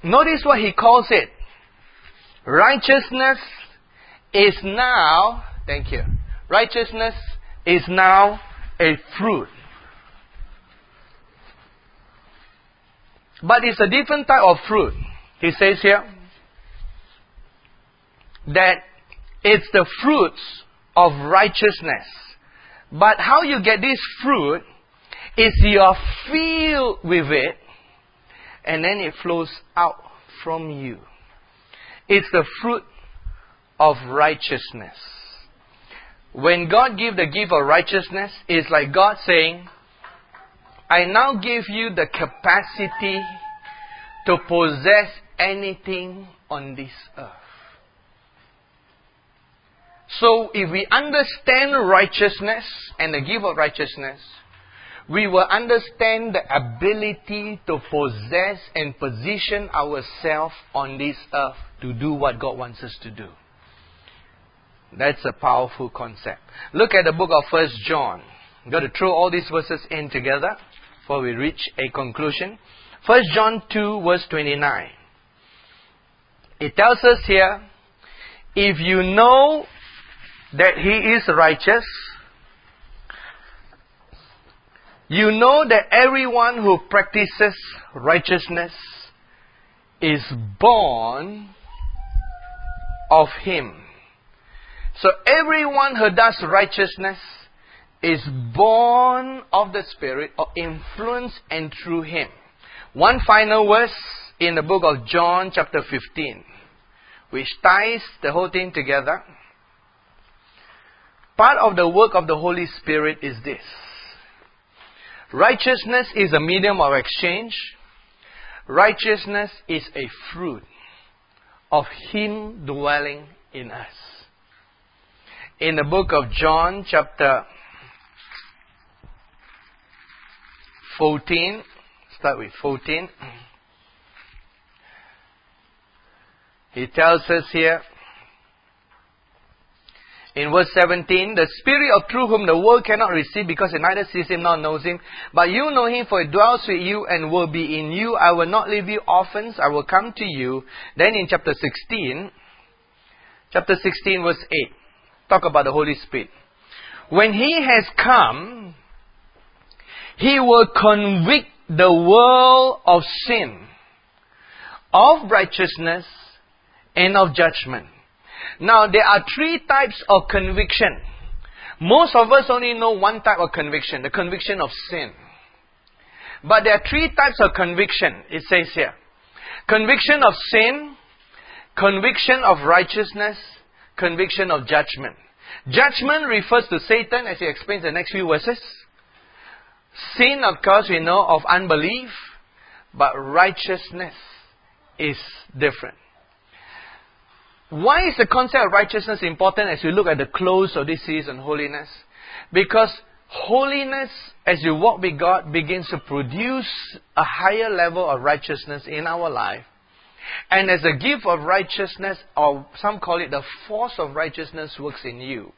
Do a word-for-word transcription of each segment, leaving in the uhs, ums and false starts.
notice what he calls it. Righteousness is now, thank you, righteousness is now a fruit. But it's a different type of fruit. He says here that it's the fruits of righteousness. But how you get this fruit is you are filled with it, and then it flows out from you. It's the fruit of righteousness. When God gives the gift of righteousness, it's like God saying, I now give you the capacity to possess anything on this earth. So if we understand righteousness and the gift of righteousness, we will understand the ability to possess and position ourselves on this earth to do what God wants us to do. That's a powerful concept. Look at the book of First John. I'm going to throw all these verses in together before we reach a conclusion. First John two verse twenty-nine. It tells us here, if you know that He is righteous, you know that everyone who practices righteousness is born of Him. So everyone who does righteousness is born of the Spirit or influenced and through Him. One final verse in the book of John chapter fifteen, which ties the whole thing together. Part of the work of the Holy Spirit is this. Righteousness is a medium of exchange. Righteousness is a fruit of Him dwelling in us. In the book of John chapter fourteen, start with fourteen. He tells us here, in verse seventeen, the Spirit of truth whom the world cannot receive because it neither sees Him nor knows Him. But you know Him, for He dwells with you and will be in you. I will not leave you orphans, I will come to you. Then in chapter sixteen, chapter sixteen verse eight, talk about the Holy Spirit. When He has come, He will convict the world of sin, of righteousness, and of judgment. Now, there are three types of conviction. Most of us only know one type of conviction, the conviction of sin. But there are three types of conviction, it says here. Conviction of sin, conviction of righteousness, conviction of judgment. Judgment refers to Satan, as he explains in the next few verses. Sin, of course, we know of unbelief, but righteousness is different. Why is the concept of righteousness important as you look at the close of this series on holiness? Because holiness, as you walk with God, begins to produce a higher level of righteousness in our life. And as a gift of righteousness, or some call it the force of righteousness, works in you.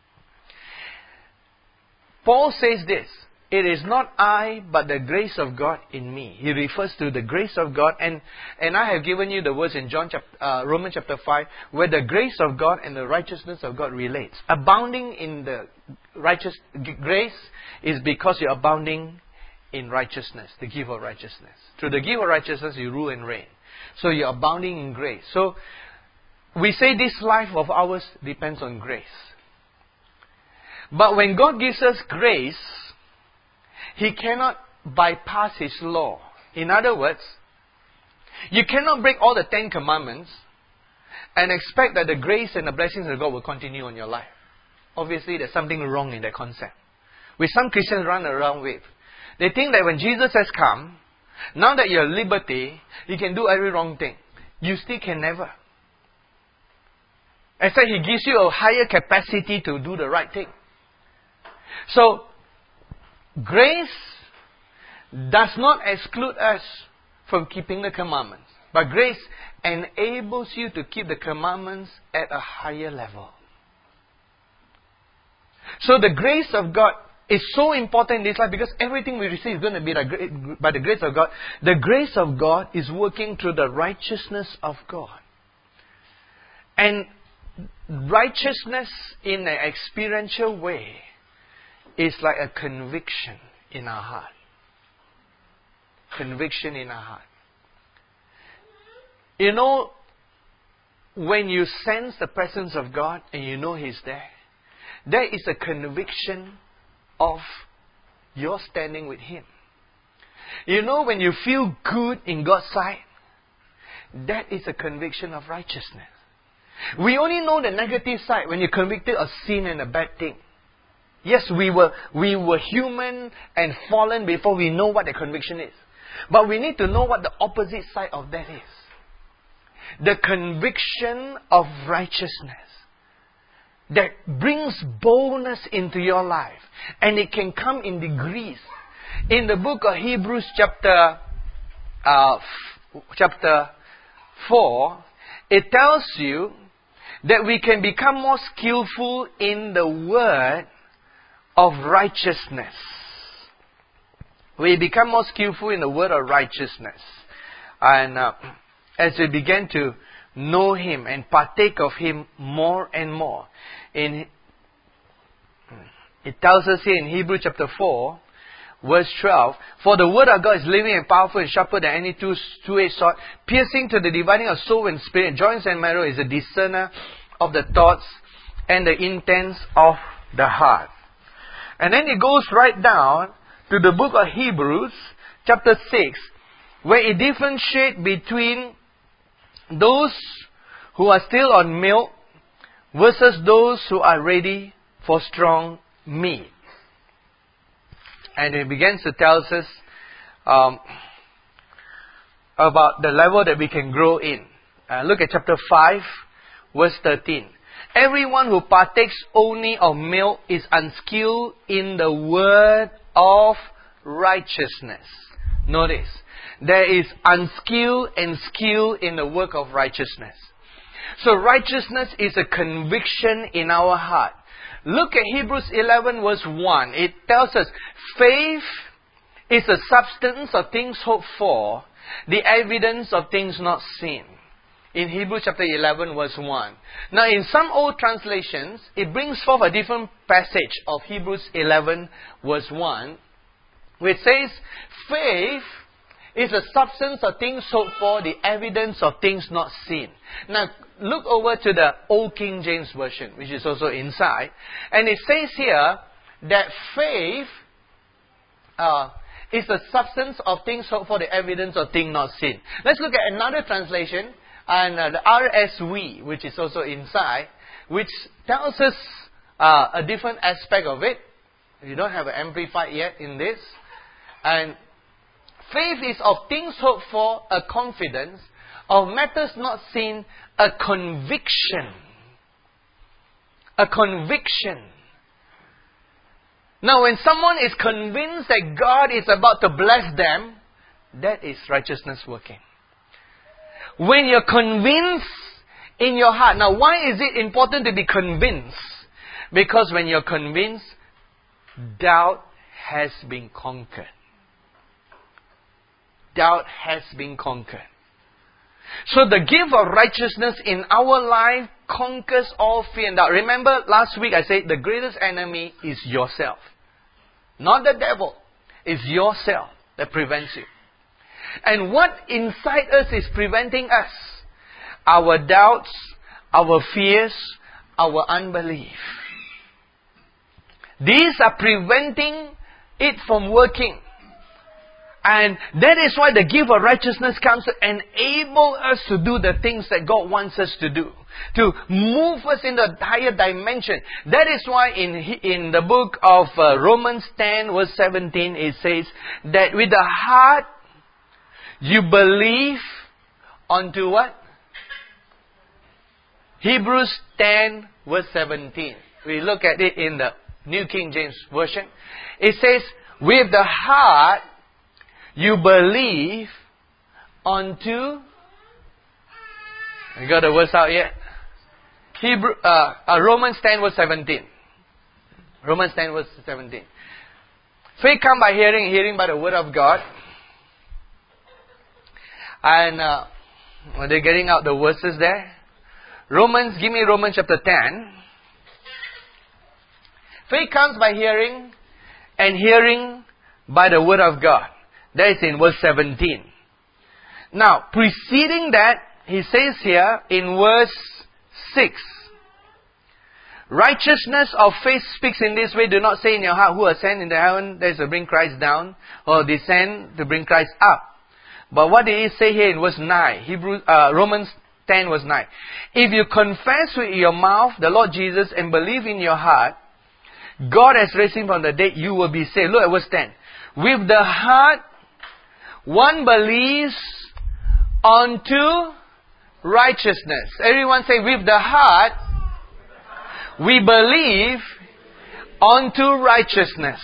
Paul says this, it is not I, but the grace of God in me. He refers to the grace of God. And, and I have given you the words in John chapter, uh, Romans chapter five, where the grace of God and the righteousness of God relates. Abounding in the righteous g- grace is because you're abounding in righteousness, the gift of righteousness. Through the gift of righteousness, you rule and reign. So you're abounding in grace. So we say this life of ours depends on grace. But when God gives us grace, He cannot bypass His law. In other words, you cannot break all the Ten Commandments and expect that the grace and the blessings of God will continue on your life. Obviously, there's something wrong in that concept. Which some Christians run around with. They think that when Jesus has come, now that you're at liberty, you can do every wrong thing. You still can never. Instead, He gives you a higher capacity to do the right thing. So, grace does not exclude us from keeping the commandments. But grace enables you to keep the commandments at a higher level. So the grace of God is so important in this life because everything we receive is going to be by the grace of God. The grace of God is working through the righteousness of God. And righteousness in an experiential way is like a conviction in our heart. Conviction in our heart. You know, when you sense the presence of God and you know He's there, there is a conviction of your standing with Him. You know, when you feel good in God's sight, that is a conviction of righteousness. We only know the negative side when you're convicted of sin and a bad thing. Yes, we were we were human and fallen before we know what the conviction is. But we need to know what the opposite side of that is. The conviction of righteousness that brings boldness into your life. And it can come in degrees. In the book of Hebrews chapter, uh, f- chapter four, it tells you that we can become more skillful in the word of righteousness. We become more skillful in the word of righteousness. And uh, as we begin to know Him and partake of Him more and more. In, it tells us here in Hebrews chapter four, verse twelve, "For the word of God is living and powerful and sharper than any two, two-edged sword, piercing to the dividing of soul and spirit, joints and marrow, is a discerner of the thoughts and the intents of the heart." And then it goes right down to the book of Hebrews, chapter six, where it differentiates between those who are still on milk versus those who are ready for strong meat. And it begins to tell us um, about the level that we can grow in. Uh, look at chapter five, verse thirteen. "Everyone who partakes only of milk is unskilled in the word of righteousness." Notice, there is unskilled and skill in the work of righteousness. So righteousness is a conviction in our heart. Look at Hebrews eleven verse one. It tells us, faith is the substance of things hoped for, the evidence of things not seen. In Hebrews chapter eleven verse one. Now in some old translations, it brings forth a different passage of Hebrews eleven verse one, which says, faith is the substance of things hoped for, the evidence of things not seen. Now, look over to the Old King James Version, which is also inside. And it says here that faith uh, is the substance of things hoped for, the evidence of things not seen. Let's look at another translation, and uh, the R S V, which is also inside, which tells us uh, a different aspect of it. You don't have an amplified yet in this. And faith is of things hoped for, a confidence, of matters not seen, a conviction. A conviction. Now, when someone is convinced that God is about to bless them, that is righteousness working. When you're convinced in your heart. Now, why is it important to be convinced? Because when you're convinced, doubt has been conquered. Doubt has been conquered. So the gift of righteousness in our life conquers all fear and doubt. Remember last week I said the greatest enemy is yourself. Not the devil. It's yourself that prevents you. And what inside us is preventing us? Our doubts, our fears, our unbelief. These are preventing it from working. And that is why the gift of righteousness comes to enable us to do the things that God wants us to do. To move us into a higher dimension. That is why in in the book of uh, Romans ten verse seventeen it says that with the heart you believe unto what? Hebrews ten verse seventeen. We look at it in the New King James Version. It says, with the heart you believe unto... You got the verse out yet? Hebrew, uh, uh, Romans ten verse seventeen. Romans ten verse seventeen. Faith comes by hearing, hearing by the word of God. And uh, are they getting out the verses there? Romans, give me Romans chapter ten. Faith comes by hearing, and hearing by the word of God. That is in verse seventeen. Now, preceding that, he says here in verse six, righteousness of faith speaks in this way. Do not say in your heart, who ascend into heaven, that is to bring Christ down, or descend to bring Christ up. But what did he say here in verse nine? Hebrews, uh, Romans ten verse nine. If you confess with your mouth the Lord Jesus and believe in your heart, God has raised him from the dead, you will be saved. Look at verse ten. With the heart, one believes unto righteousness. Everyone say, with the heart, we believe unto righteousness.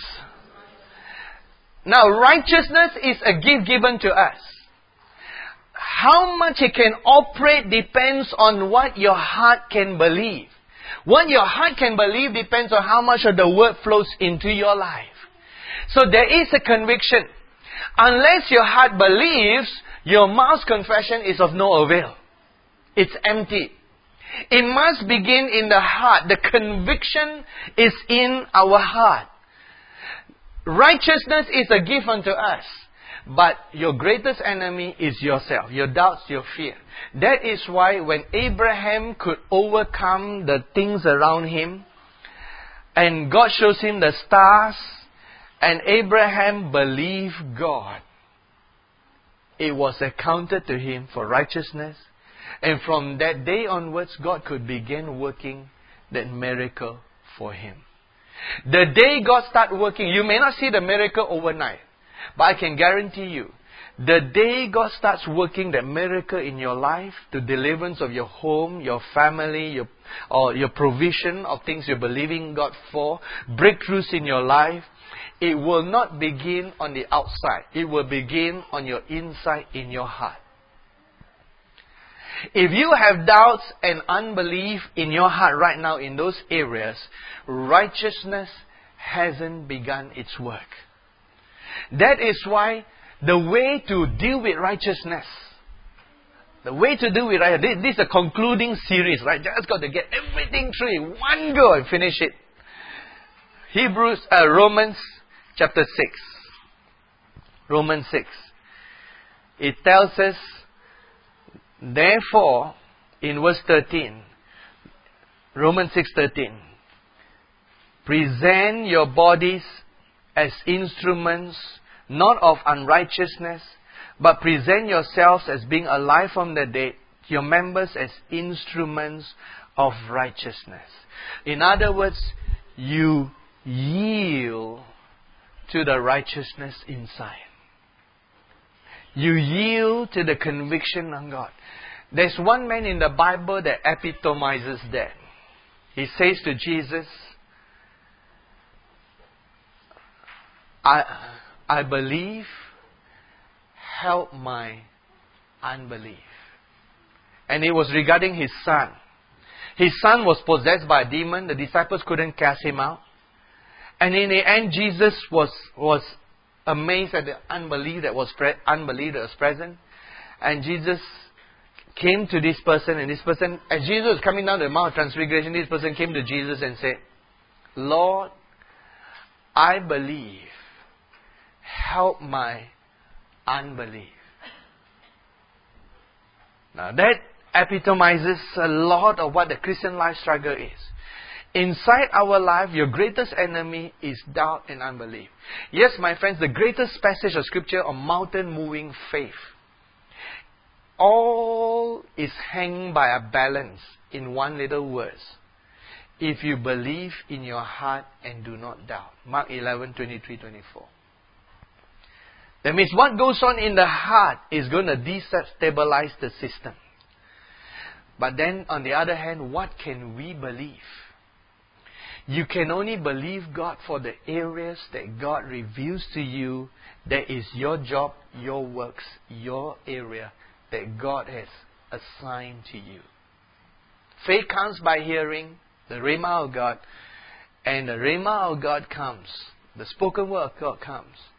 Now, righteousness is a gift given to us. How much it can operate depends on what your heart can believe. What your heart can believe depends on how much of the word flows into your life. So there is a conviction. Unless your heart believes, your mouth's confession is of no avail. It's empty. It must begin in the heart. The conviction is in our heart. Righteousness is a gift unto us. But your greatest enemy is yourself. Your doubts, your fear. That is why when Abraham could overcome the things around him, and God shows him the stars, and Abraham believed God, it was accounted to him for righteousness. And from that day onwards, God could begin working that miracle for him. The day God starts working, you may not see the miracle overnight, but I can guarantee you, the day God starts working that miracle in your life, the deliverance of your home, your family, your, or your provision of things you're believing God for, breakthroughs in your life, it will not begin on the outside. It will begin on your inside, in your heart. If you have doubts and unbelief in your heart right now in those areas, righteousness hasn't begun its work. That is why the way to deal with righteousness, the way to deal with righteousness, this is a concluding series, right? Just got to get everything through in one go and finish it. Hebrews, uh, Romans chapter six. Romans six. It tells us, therefore, in verse thirteen, Romans six thirteen, present your bodies as instruments, not of unrighteousness, but present yourselves as being alive from the dead, your members as instruments of righteousness. In other words, you yield to the righteousness inside. You yield to the conviction of God. There's one man in the Bible that epitomizes that. He says to Jesus, I, I believe, help my unbelief. And it was regarding his son. His son was possessed by a demon. The disciples couldn't cast him out. And in the end, Jesus was, was amazed at the unbelief that was pre- unbelief that was present. And Jesus came to this person, and this person, as Jesus was coming down the Mount of Transfiguration, this person came to Jesus and said, Lord, I believe. Help my unbelief. Now that epitomizes a lot of what the Christian life struggle is. Inside our life, your greatest enemy is doubt and unbelief. Yes, my friends, the greatest passage of Scripture on mountain-moving faith. All is hanging by a balance in one little verse. If you believe in your heart and do not doubt. Mark eleven, twenty-three, twenty-four. That means what goes on in the heart is going to destabilize the system. But then, on the other hand, what can we believe? You can only believe God for the areas that God reveals to you that is your job, your works, your area that God has assigned to you. Faith comes by hearing the Rhema of God, and the Rhema of God comes the spoken word of God comes.